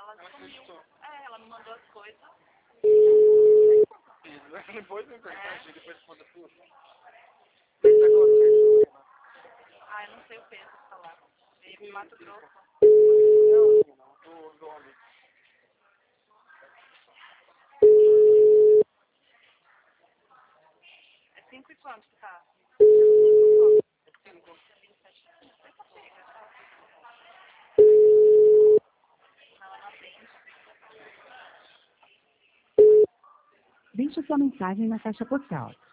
Ela sumiu. É, ela me mandou as coisas. Depois eu pergunto, depois quando tudo. Ah, eu não sei o peso que tá lá. Veio de Mato Grosso. Do homem. É 5 e quanto que tá? 5. Ela não atende. Deixe sua mensagem na caixa postal